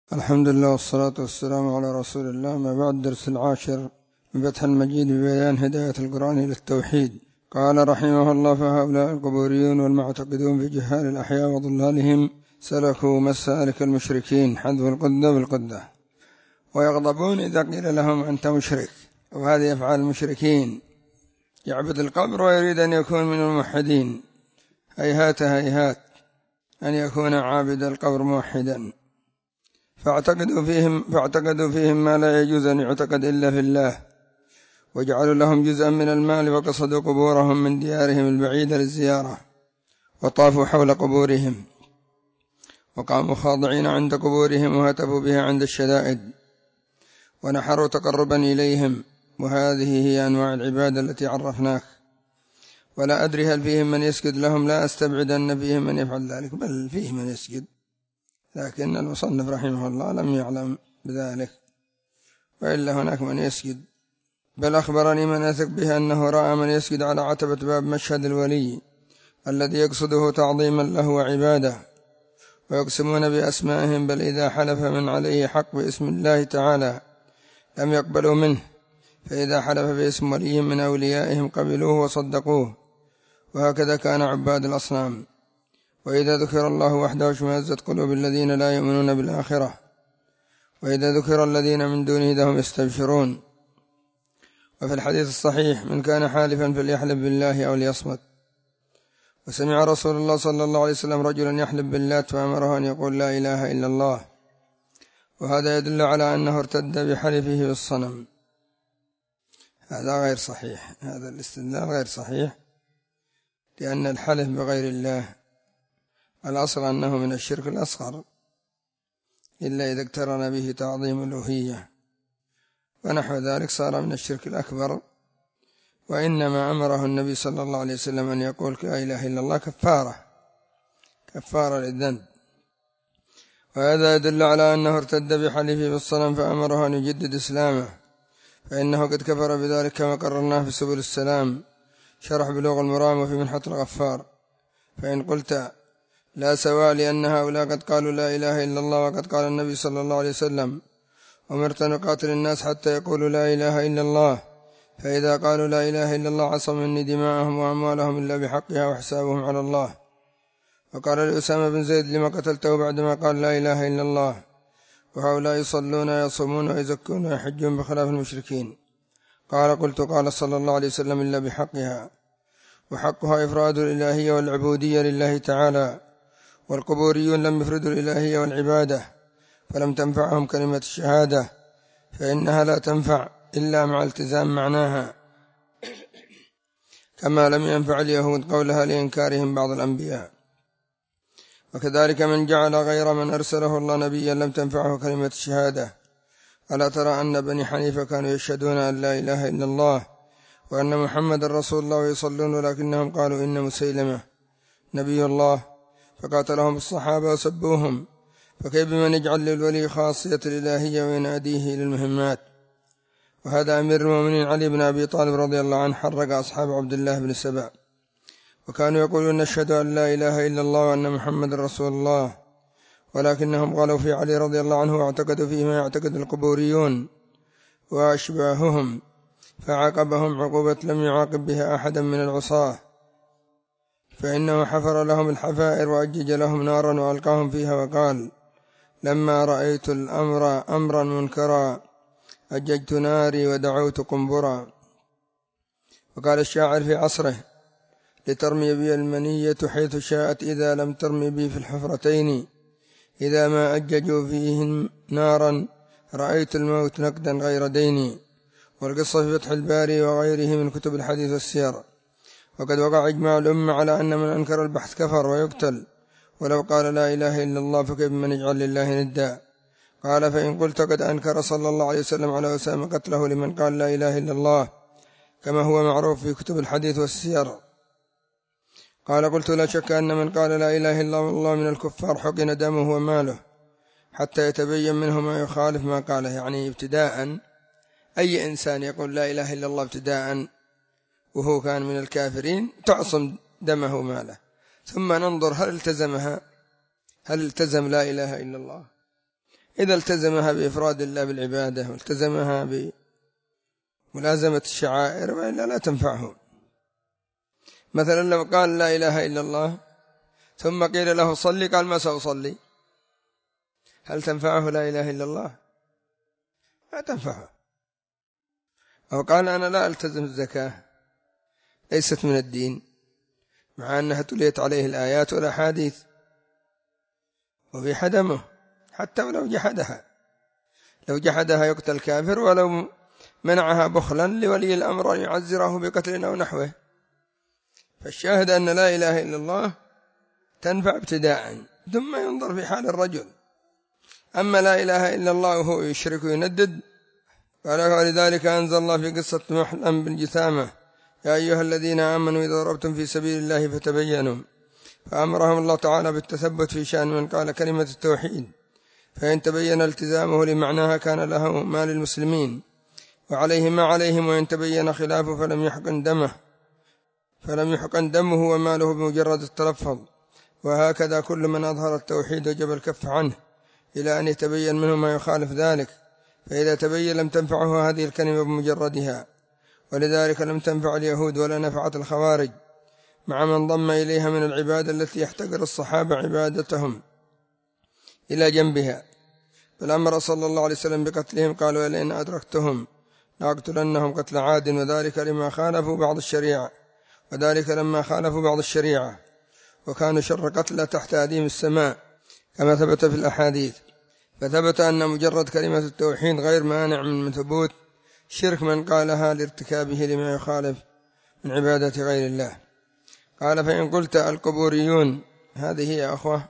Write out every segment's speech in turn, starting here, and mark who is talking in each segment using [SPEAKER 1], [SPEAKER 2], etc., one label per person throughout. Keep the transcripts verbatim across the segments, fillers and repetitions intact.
[SPEAKER 1] الحمد لله والصلاة والسلام على رسول الله. ما بعد، درس العاشر من فتح المجيد ببيان هداية القرآن إلى التوحيد. قال رحمه الله: فهؤلاء القبوريون والمعتقدون في جهال الأحياء وضلالهم سلكوا مسالك المشركين، حذف القدة بالقدة، ويغضبون إذا قيل لهم أنت مشرك. وهذه أفعال المشركين، يعبد القبر ويريد أن يكون من الموحدين. هيهات هيهات أن يكون عابد القبر موحدا. فاعتقدوا فيهم, فاعتقدوا فيهم ما لا يجوز أن يعتقد إلا في الله، وجعلوا لهم جزءا من المال، وقصدوا قبورهم من ديارهم البعيدة للزيارة، وطافوا حول قبورهم، وقاموا خاضعين عند قبورهم، وهتفوا بها عند الشدائد، ونحروا تقربا إليهم. وهذه هي أنواع العبادة التي عرفناك. ولا أدري هل فيهم من يسجد لهم، لا أستبعد أن فيهم من يفعل ذلك، بل فيه من يسجد، لكن المصنف رحمه الله لم يعلم بذلك، وإلا هناك من يسجد. بل أخبرني من أثق به أنه رأى من يسجد على عتبة باب مشهد الولي الذي يقصده تعظيما له وعباده، ويقسمون بأسمائهم، بل إذا حلف من عليه حق باسم الله تعالى لم يقبلوا منه، فإذا حلف باسم ولي من أوليائهم قبلوه وصدقوه. وهكذا كان عباد الأصنام. وإذا ذكر الله وحده اشمأزت قلوب الذين لا يؤمنون بالآخرة، وإذا ذكر الذين من دونه لهم يستبشرون. وفي الحديث الصحيح: من كان حالفا فليحلف بالله أو ليصمت. وسمع رسول الله صلى الله عليه وسلم رجلا يحلف باللات، فأمره أن يقول لا إله إلا الله. وهذا يدل على أنه ارتد بحلفه بالصنم. هذا غير صحيح، هذا الاستدلال غير صحيح، لأن الحلف بغير الله الأصل أنه من الشرك الأصغر، إلا إذا اقترن به تعظيم الألوهية، ونحو ذلك صار من الشرك الأكبر. وإنما أمره النبي صلى الله عليه وسلم أن يقول لا إله إلا الله كفارة كفارة للذنب. وهذا يدل على أنه ارتد بحلفه بالصنم، فأمره أن يجدد إسلامه، فإنه قد كفر بذلك، كما قررناه في سبل السلام شرح بلوغ المرام وفي منحة الغفار. فإن قلت لا سواء، لأن هؤلاء قد قالوا لا إله إلا الله، وقد قال النبي صلى الله عليه وسلم: أمرت أن أقاتل الناس حتى يقولوا لا إله إلا الله، فإذا قالوا لا إله إلا الله عصم مني دماءهم وأموالهم إلا بحقها، وحسابهم على الله. وقال لأسامة بن زيد: لما قتلته بعدما قال لا إله إلا الله؟ وهؤلاء يصلون ويصومون ويزكون ويحجون بخلاف المشركين. قال: قلت: قال صلى الله عليه وسلم: إلا بحقها. وحقها إفراد الإلهية والعبودية لله تعالى. والقبوريون لم يفردوا الإلهية والعبادة، فلم تنفعهم كلمة الشهادة، فإنها لا تنفع إلا مع التزام معناها، كما لم ينفع اليهود قولها لإنكارهم بعض الأنبياء. وكذلك من جعل غير من أرسله الله نبيا لم تنفعه كلمة الشهادة. ألا ترى أن بني حنيفة كانوا يشهدون أن لا إله إلا الله وأن محمد رسول الله ويصلون، ولكنهم قالوا إن مسيلمة نبي الله، فقاتلهم الصحابة وسبوهم. فكيف بمن يجعل للولي خاصية الإلهية ويناديه للمهمات؟ وهذا أمير المؤمنين علي بن أبي طالب رضي الله عنه حرق أصحاب عبد الله بن سبأ، وكانوا يقولون نشهد أن لا إله إلا الله وأن محمد رسول الله، ولكنهم قالوا في علي رضي الله عنه واعتقدوا فيه ما يعتقد القبوريون وأشباههم، فعاقبهم عقوبة لم يعاقب بها أحدا من العصاة، فإنه حفر لهم الحفائر وأجج لهم نارا وألقاهم فيها، وقال: لما رأيت الأمر أمرا منكرا أججت ناري ودعوت قنبرا. وقال الشاعر في عصره: لترمي بي المنية حيث شاءت، إذا لم ترمي بي في الحفرتين، إذا ما أججوا فيهن نارا رأيت الموت نقدا غير ديني. والقصة في فتح الباري وغيره من كتب الحديث والسير. وقد وقع إجماع الأمة على أن من أنكر البحث كفر ويقتل ولو قال لا إله إلا الله، فكيف من يجعل لله ندا؟ قال: فإن قلت قد أنكر صلى الله عليه وسلم على أسامة قتله لمن قال لا إله إلا الله، كما هو معروف في كتب الحديث والسير. قال: قلت: لا شك أن من قال لا إله إلا الله من الكفار حقن دمه وماله حتى يتبين منه ما يخالف ما قاله. يعني ابتداء أي إنسان يقول لا إله إلا الله ابتداء وهو كان من الكافرين تعصم دمه وماله، ثم ننظر هل التزمها، هل التزم لا إله إلا الله. إذا التزمها بإفراد الله بالعبادة والتزمها بملازمة الشعائر وإلا لا تنفعه. مثلا لو قال لا إله إلا الله ثم قيل له صلي قال ما سأصلي، هل تنفعه لا إله إلا الله؟ لا تنفعه. أو قال أنا لا ألتزم الزكاة ليست من الدين، مع أنها تليت عليه الآيات والأحاديث وفي حدمه حتى ولو جحدها، لو جحدها يقتل كافر، ولو منعها بخلا لولي الأمر أن يعزره بقتل أو نحوه. فالشاهد أن لا إله إلا الله تنفع ابتداء ثم ينظر في حال الرجل. أما لا إله إلا الله وهو يشرك ويندد، ولذلك أنزل الله في قصة محلم بن جثامة يا أيها الذين آمنوا إذا ضربتم في سبيل الله فتبينوا، فأمرهم الله تعالى بالتثبت في شأن من قال كلمة التوحيد، فإن تبين التزامه لمعناها كان له ما للمسلمين وعليه ما عليهم، وإن تبين خلافه فلم يحقن دمه فلم يحقن دمه وماله بمجرد التلفظ. وهكذا كل من أظهر التوحيد وجب الكف عنه إلى أن يتبين منه ما يخالف ذلك، فإذا تبين لم تنفعه هذه الكلمة بمجردها، ولذلك لم تنفع اليهود ولا نفعت الخوارج مع من ضم إليها من العبادة التي يحتقر الصحابة عبادتهم إلى جنبها، بل أمر صلى الله عليه وسلم بقتلهم، قالوا لئن أدركتهم لأقتلنهم قتل عاد، وذلك لما خالفوا بعض الشريعة وذلك لما خالفوا بعض الشريعة وكانوا شر قتلى تحت أديم السماء كما ثبت في الأحاديث. فثبت أن مجرد كلمة التوحيد غير مانع من ثبوت شرك من قالها لارتكابه لما يخالف من عبادة غير الله. قال فإن قلت القبوريون، هذه يا أخوة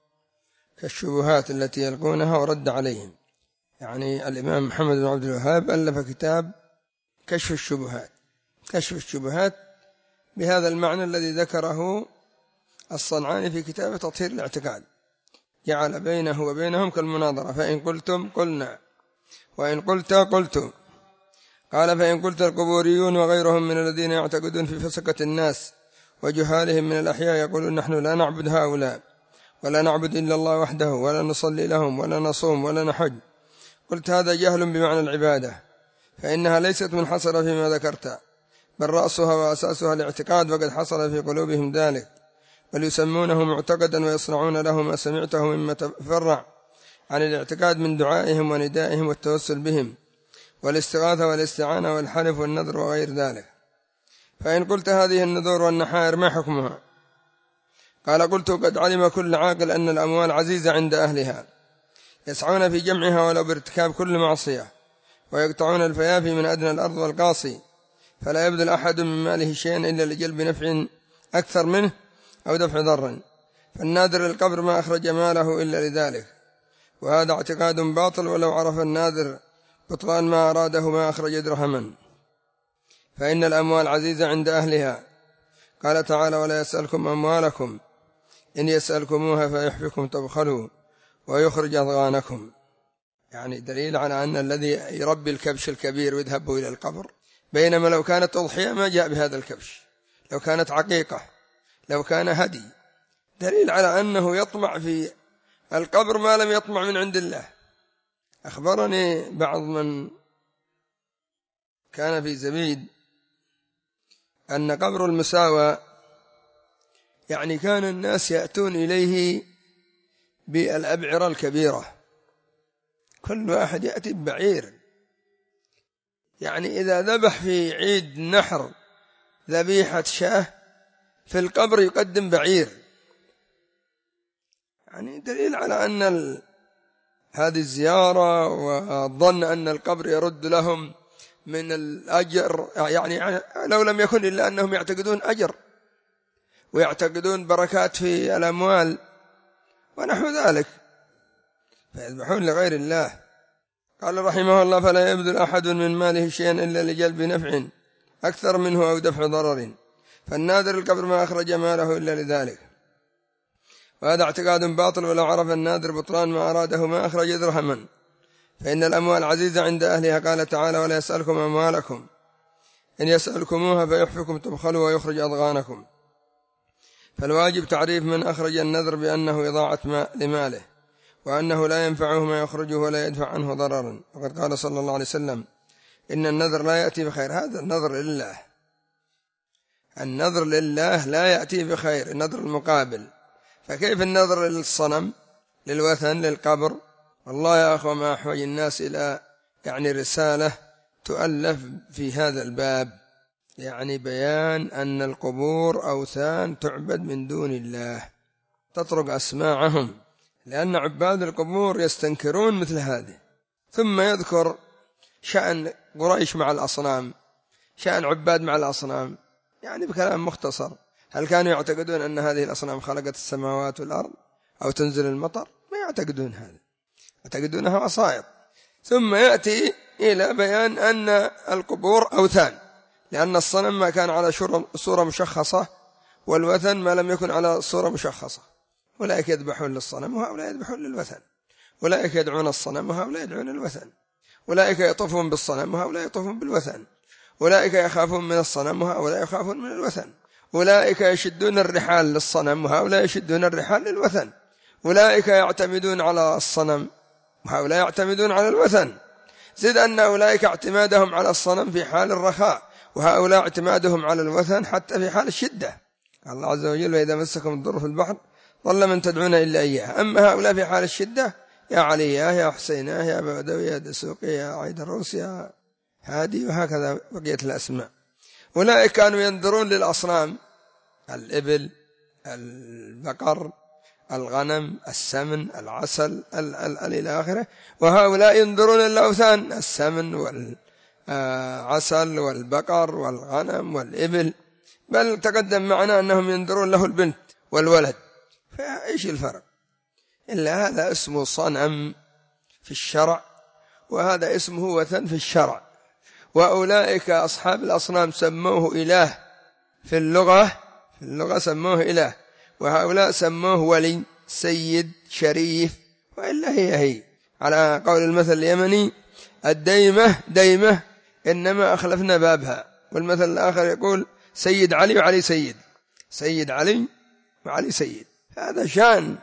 [SPEAKER 1] كالشبهات التي يلقونها ورد عليهم. يعني الإمام محمد بن عبد الوهاب ألف كتاب كشف الشبهات، كشف الشبهات بهذا المعنى الذي ذكره الصنعاني في كتاب تطهير الاعتقاد، جعل بينه وبينهم كالمناظرة، فإن قلتم قلنا وإن قلت قلتم. قال فإن قلت القبوريون وغيرهم من الذين يعتقدون في فسقة الناس وجهالهم من الأحياء يقولون نحن لا نعبد هؤلاء ولا نعبد إلا الله وحده ولا نصلي لهم ولا نصوم ولا نحج، قلت هذا جهل بمعنى العبادة، فإنها ليست منحصرة فيما ذكرت، بل رأسها وأساسها الاعتقاد، وقد حصل في قلوبهم ذلك، بل يسمونه معتقدا ويصنعون له ما سمعته مما تفرع عن الاعتقاد من دعائهم وندائهم والتوسل بهم والاستغاثة والاستعانة والحلف والنذر وغير ذلك. فإن قلت هذه النذور والنحائر ما حكمها؟ قال قلت قد علم كل عاقل أن الأموال عزيزة عند أهلها، يسعون في جمعها ولو بارتكاب كل معصية، ويقطعون الفيافي من أدنى الأرض والقاصي، فلا يبذل أحد من ماله شيئا إلا لجلب نفع أكثر منه أو دفع ضر، فالنادر للقبر ما أخرج ماله إلا لذلك، وهذا اعتقاد باطل، ولو عرف النادر بطلان ما أراده ما أخرج درهما، فإن الأموال عزيزة عند أهلها. قال تعالى ولا يسألكم أموالكم إن يسألكموها فيحفكم تبخلوا ويخرج أضغانكم. يعني دليل على أن الذي يربي الكبش الكبير ويذهب إلى القبر، بينما لو كانت أضحية ما جاء بهذا الكبش، لو كانت عقيقة، لو كان هدي، دليل على أنه يطمع في القبر ما لم يطمع من عند الله. أخبرني بعض من كان في زبيد أن قبر المساوى يعني كان الناس يأتون إليه بالأبعرة الكبيرة، كل واحد يأتي ببعير، يعني إذا ذبح في عيد نحر ذبيحة شاه في القبر يقدم بعير، يعني دليل على أن ال... هذه الزيارة والظن أن القبر يرد لهم من الأجر، يعني لو لم يكن إلا أنهم يعتقدون أجر ويعتقدون بركات في الأموال ونحو ذلك، فيذبحون لغير الله. قال رحمه الله فلا يبذل أحد من ماله شيئا إلا لجلب نفع أكثر منه أو دفع ضرر، فالنادر القبر ما أخرج ماله إلا لذلك، وهذا اعتقاد باطل، ولو عرف النادر بطلان ما أراده ما أخرج درهما، فإن الأموال عزيزة عند أهلها. قال تعالى ولا يسألكم أموالكم إن يسألكموها فيحفكم تبخلوا ويخرج أضغانكم. فالواجب تعريف من أخرج النذر بأنه إضاعة لماله، وأنه لا ينفعه ما يخرجه ولا يدفع عنه ضررا. وقد قال صلى الله عليه وسلم إن النذر لا يأتي بخير. هذا النذر لله، النذر لله لا يأتي بخير، النذر المقابل. فكيف النذر للصنم، للوثن، للقبر؟ والله يا أخوة ما أحوج الناس إلى يعني رسالة تؤلف في هذا الباب، يعني بيان أن القبور أوثان تعبد من دون الله، تطرق أسماعهم، لأن عباد القبور يستنكرون مثل هذه. ثم يذكر شأن قريش مع الأصنام، شأن عباد مع الأصنام، يعني بكلام مختصر. هل كانوا يعتقدون أن هذه الأصنام خلقت السماوات والأرض أو تنزل المطر؟ ما يعتقدون هذا، يعتقدونها وسائط. ثم يأتي إلى بيان أن القبور أوثان، لأن الصنم ما كان على صورة مشخصة، والوثن ما لم يكن على صورة مشخصة. أولئك يذبحون للصنم وهؤلاء يذبحون للوثن، أولئك يدعون الصنم وهؤلاء يدعون الوثن، أولئك يطوفون بالصنم وهؤلاء يطوفون بالوثن، أولئك يخافون من الصنم وهؤلاء يخافون من الوثن، أولئك يشدون الرحال للصنم وهؤلاء يشدون الرحال للوثن، أولئك يعتمدون على الصنم وهؤلاء يعتمدون على الوثن. زد أن أولئك اعتمادهم على الصنم في حال الرخاء، وهؤلاء اعتمادهم على الوثن حتى في حال الشدة. الله عز وجل وإذا مسكم الضر في البحر ضل من تدعون إلا إياه. أما هؤلاء في حال الشدة يا علي يا حسين يا بدوي يا دسوقي يا عيد الروس يا هادي، وهكذا بقية الأسماء. أولئك كانوا ينذرون للأصنام، الإبل، البقر، الغنم، السمن، العسل، إلى آخره. وهؤلاء ينذرون الأوثان، السمن والعسل والبقر والغنم والإبل. بل تقدم معنا أنهم ينذرون له البنت والولد. فإيش الفرق؟ إلا هذا اسمه صنم في الشرع، وهذا اسمه وثن في الشرع. وأولئك أصحاب الأصنام سموه إله في اللغة، في اللغة سموه إله، وهؤلاء سموه ولي، سيد، شريف. وإلا هي هي على قول المثل اليمني الديمة ديمة إنما أخلفنا بابها. والمثل الآخر يقول سيد علي وعلي سيد، سيد علي وعلي سيد. هذا شان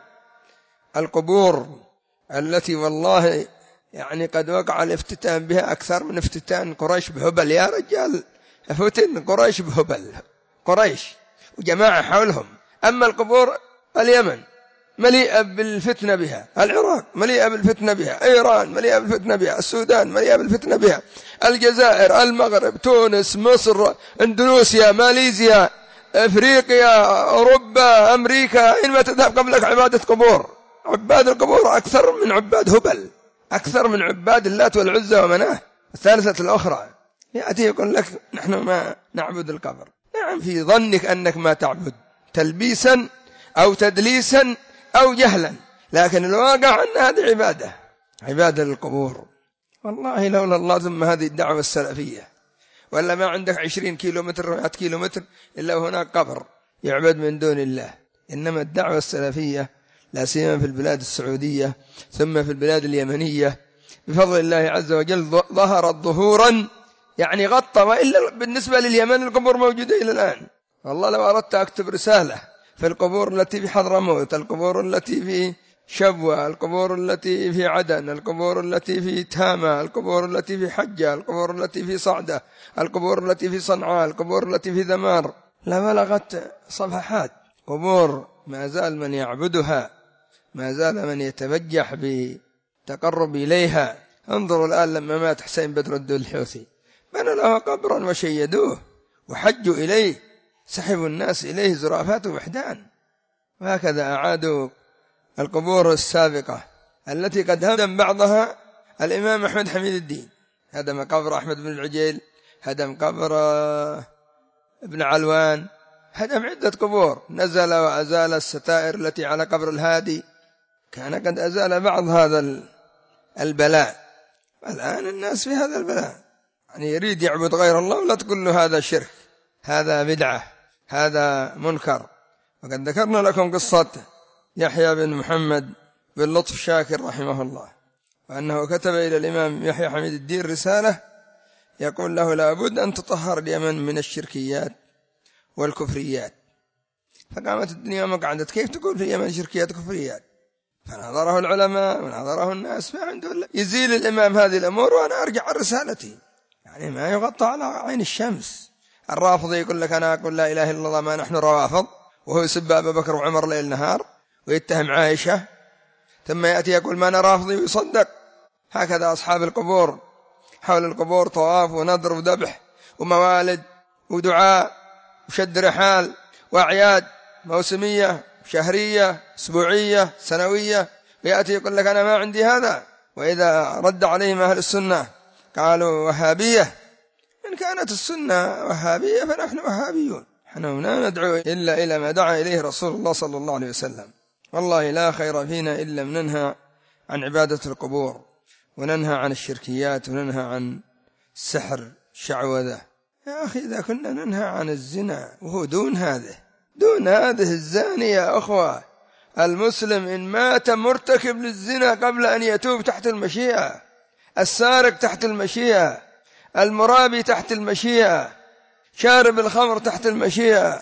[SPEAKER 1] القبور التي والله يعني قد وقع الافتتان بها أكثر من افتتان قريش بهبل. يا رجال فتن قريش بهبل، قريش وجماعة حولهم. أما القبور اليمن مليئة بالفتنة بها، العراق مليئة بالفتنة بها، إيران مليئة بالفتنة بها، السودان مليئة بالفتنة بها، الجزائر، المغرب، تونس، مصر، اندونيسيا، ماليزيا، أفريقيا، أوروبا، أمريكا، أينما تذهب قبلك عبادة قبور. عباد القبور أكثر من عباد هبل، أكثر من عباد اللات والعزى ومناه الثالثة الأخرى. يأتي يقول لك نحن ما نعبد القبر. نعم، في ظنك أنك ما تعبد تلبيسا أو تدليسا أو جهلا، لكن الواقع أن هذه عبادة، عبادة للقبور. والله لولا الله ثم هذه الدعوة السلفية، ولا ما عندك عشرين كيلو متر ومئة كيلو متر إلا هناك قبر يعبد من دون الله. إنما الدعوة السلفية لا سيما في البلاد السعودية ثم في البلاد اليمنية بفضل الله عز وجل ظهرت ظهورا يعني غطى. وإلا بالنسبة لليمن القبور موجودة إلى الآن. والله لو أردت أكتب رسالة في القبور التي في حضرموت، القبور التي في شبوة، القبور التي في عدن، القبور التي في تامة، القبور التي في حجة، القبور التي في صعدة، القبور التي في صنعاء، القبور التي في ذمار، لبلغت صفحات. قبور ما زال من يعبدها، ما زال من يتبجح بتقرب إليها. انظروا الآن لما مات حسين بدر الدين الحوثي بنوا له قبرا وشيدوه وحجوا إليه، سحبوا الناس إليه زرافات ووحدان. وهكذا أعادوا القبور السابقة التي قد هدم بعضها الإمام أحمد حميد الدين، هدم قبر أحمد بن العجيل، هدم قبر ابن علوان، هدم عدة قبور، نزل وأزال الستائر التي على قبر الهادي، كان قد أزال بعض هذا البلاء. الآن الناس في هذا البلاء، يعني يريد يعبد غير الله ولا تقول له هذا شرك، هذا بدعة، هذا منكر. وقد ذكرنا لكم قصة يحيى بن محمد بن لطف شاكر رحمه الله، وأنه كتب إلى الإمام يحيى حميد الدين رسالة يقول له لابد أن تطهر اليمن من الشركيات والكفريات. فقامت الدنيا مقعدت، كيف تقول في اليمن شركيات وكفريات؟ فنظره العلماء ونظره الناس ما عنده إلا يزيل الإمام هذه الأمور وأنا أرجع عن رسالتي، يعني ما يغطى على عين الشمس. الرافضي يقول لك أنا أقول لا إله إلا الله ما نحن روافض، وهو يسب أبا بكر وعمر ليل نهار ويتهم عائشة، ثم يأتي يقول ما أنا رافضي ويصدق. هكذا أصحاب القبور، حول القبور طواف ونذر وذبح وموالد ودعاء وشد رحال وأعياد موسمية شهرية أسبوعية سنوية، ويأتي يقول لك أنا ما عندي هذا. وإذا رد عليهم أهل السنة قالوا وهابية. إن كانت السنة وهابية فنحن وهابيون، نحن لا ندعو إلا إلى ما دعا إليه رسول الله صلى الله عليه وسلم. والله لا خير فينا إلا ننهى عن عبادة القبور، وننهى عن الشركيات، وننهى عن السحر شعوذة. يا أخي إذا كنا ننهى عن الزنا وهو دون هذه دون هذه الزانية يا أخوة، المسلم إن مات مرتكب للزنا قبل أن يتوب تحت المشيئة، السارق تحت المشيئة، المرابي تحت المشيئة، شارب الخمر تحت المشيئة،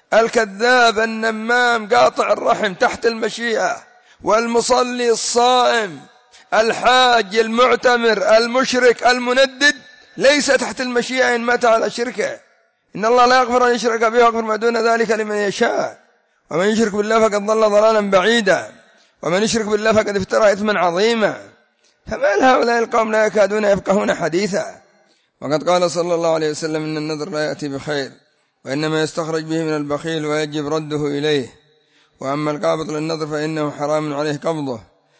[SPEAKER 1] الكذاب النمام قاطع الرحم تحت المشيئة، والمصلي الصائم الحاج المعتمر المشرك المندد ليس تحت المشيئة إن مات على شركه. إن الله لا يغفر أن يشرك به ويغفر ما دون ذلك لمن يشاء، ومن يشرك بالله فقد ضل ضلالا بعيدا، ومن يشرك بالله فقد افترى إثما عظيما. فما لهؤلاء القوم لا يكادون يفقهون حديثا. وقد قال صلى الله عليه وسلم إن النذر لا يأتي بخير، وإنما يستخرج به من البخيل ويجب رده إليه. وأما القابض للنذر فإنه حرام عليه قبضه،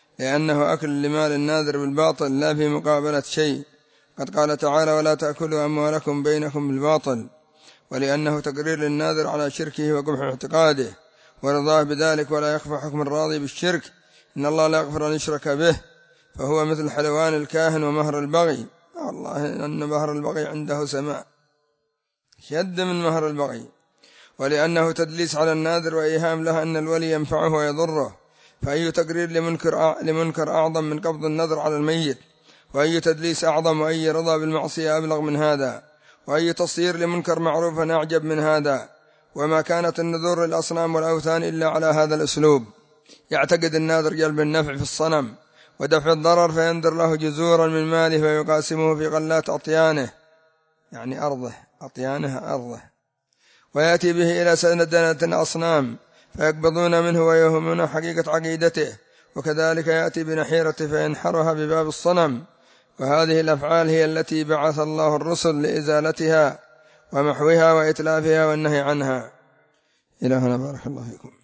[SPEAKER 1] لأنه أكل لمال الناذر بالباطل لا في مقابلة شيء. قد قال تعالى ولا تأكلوا أموالكم بينكم بالباطل، ولأنه تقرير للناذر على شركه وقبح اعتقاده ورضاه بذلك، ولا يخفى حكم الراضي بالشرك. إن الله لا يغفر أن يشرك به، فهو مثل حلوان الكاهن ومهر البغي. والله أن مهر البغي عنده سماء شد من مهر البغي. ولأنه تدليس على الناذر وإيهام له أن الولي ينفعه ويضره، فأي تقرير لمنكر, لمنكر أعظم من قبض النذر على الميت، وأي تدليس أعظم، وأي رضا بالمعصية أبلغ من هذا، وأي تصير لمنكر معروفا أعجب من هذا. وما كانت النذور للأصنام والأوثان إلا على هذا الأسلوب. يعتقد الناذر جلب النفع في الصنم ودفع الضرر، فينذر له جزورا من ماله فيقاسمه في غلات أطيانه، يعني أرضه أطيانه أرضه، ويأتي به إلى سندنة أصنام فيقبضون منه ويوهمون حقيقة عقيدته. وكذلك يأتي بنحيرته فينحرها بباب الصنم. وهذه الأفعال هي التي بعث الله الرسل لإزالتها ومحوها وإتلافها والنهي عنها. إلهنا بارك الله فيكم.